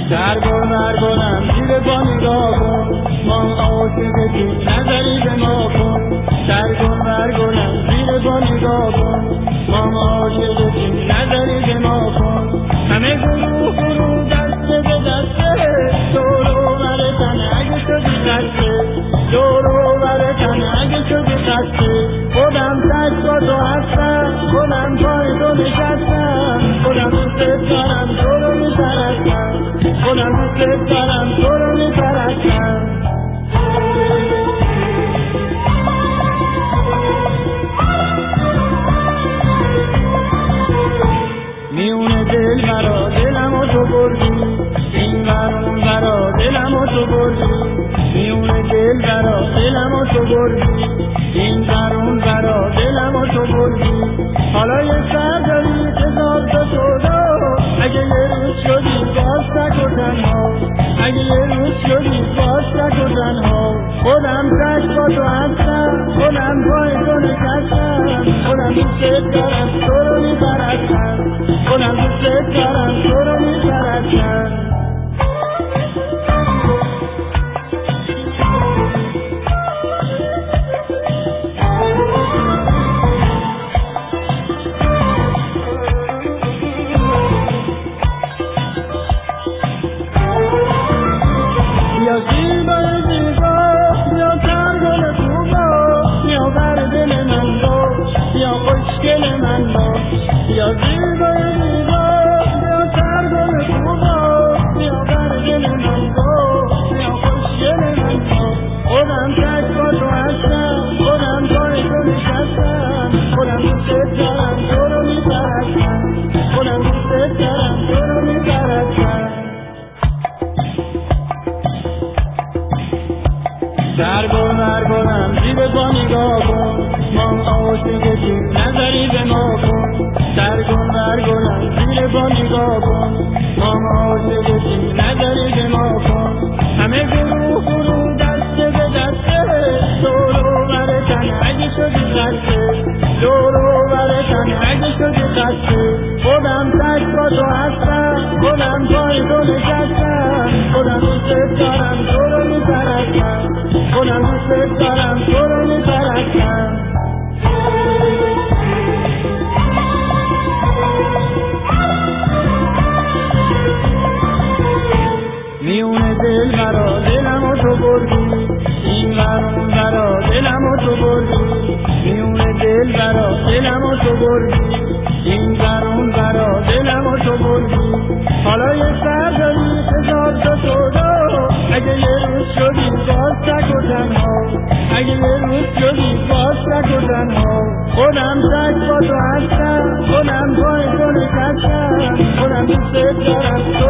برگنم زیر با نگاه کن، ما عاشقتی نظری به ما کن. برگنم زیر با نگاه کن، ما عاشقتی نظری به ما کن. همه گروه دست به دسته، دورو برتن اگه شدی دسته، دورو برتن اگه شدی دسته. خودم تک با تو هستم، خودم پای تو نشستم، خودم دوست دارم تو رو میپرستم، خودم دوست دارم تو رو میپرستم. میونه دل برا دلم و تو بردی، این برون برا دلم و تو بردی. میونه دل برا دلم و تو بردی، این برون برا دلم و تو بردی. حالا یه سر داری که زاد تو شده، اگه یه روز شدی باز تک و تنها، اگه یه روز شدی باز تک و تنها. خودم تک با تو هستم، خودم پای تو نشستم، خودم دوست دارم تو رو میپرستم، خودم دوست دارم تو رو میپرستم. بیا زیبای زیبا، بیا ترگل خوبا، بیا بر دل من باش، بیا خوشگل من باش. بیا زیبای زیبا، بیا ترگل خوبا، بیا بر دل من باش، بیا خوشگل من باش. خودم تک با تو هستم، خودم پای تو نشستم، خودم دوست دارم تو رو میپرستم، خودم دوست دارم تو رو میپرستم. برگنم زیر با نگاه کن، ما عاشقتی نظری به ما کن. برگنم زیر با نگاه کن، ما عاشقتی نظری به ما کن. همه گروه دست به دسته، دورو برتن اگه شدی دسته، دورو برتن اگه شدی دسته. خودم تک با تو هستم، خودم پای تو نشستم، خودم دوست دارم تو رو میپرستم، خودم دوست دارم تو رو میپرستم. میونه دل برا دلم و تو بردی، این برون برا دلم و تو بردی. میونه دل برا دلم و تو بردی، این برون برا دلم و تو بردی. حالا یه سر داری که زاد تو شده، اگه یه روز شدی باز تک و تنها، اگه یه روز شدی باز تک و تنها. خودم تک با تو هستم، خودم پای تو نشستم، خودم دوست دارم تو